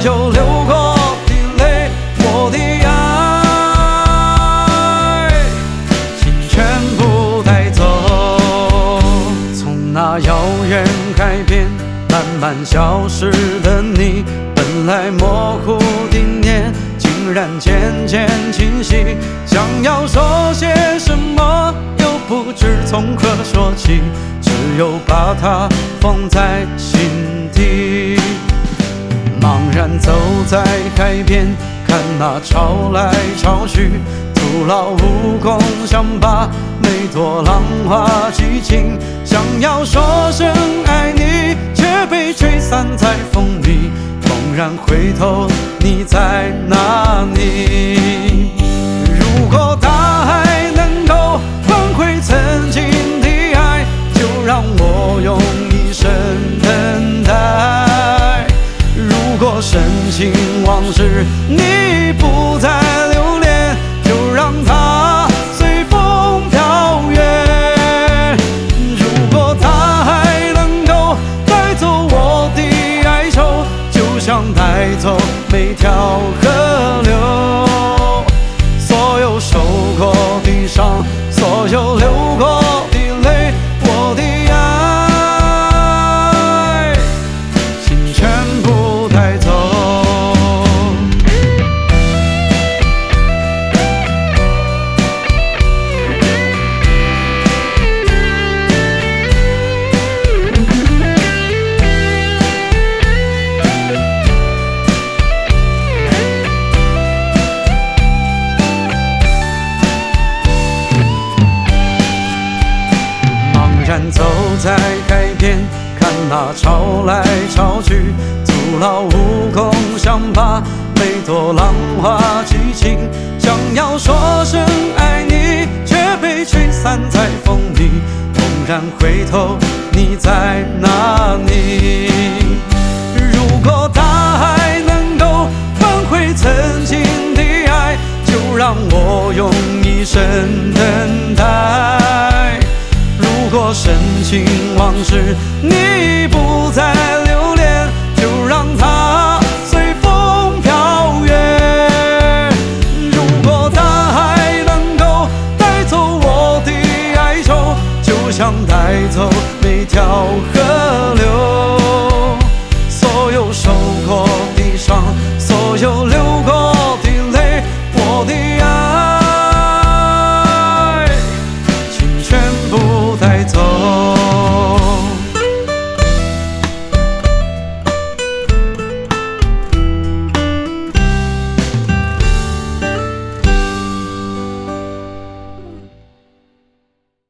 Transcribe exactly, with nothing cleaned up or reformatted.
有流过的泪，我的爱，请全部带走。从那遥远海边慢慢消失的你，本来模糊的脸，竟然渐渐清晰。想要说些什么，又不知从何说起，只有把它放在心底。茫然走在海边，看那潮来潮去，徒劳无功，想把每朵浪花记清。想要说声爱你，却被吹散在风里。猛然回头，你在哪里？如果大海能够换回曾经的爱，就让我用一生等待。如果深情往事你不再留恋，就让它随风飘远。如果它还能够带走我的哀愁，就像带走每条河流。所有受过的伤，所有流过的泪，我的爱，请全部带走。走在海边，看那潮来潮去，徒劳无功，想把每朵浪花记清。想要说声爱你，却被吹散在风里。猛然回头，你在哪里？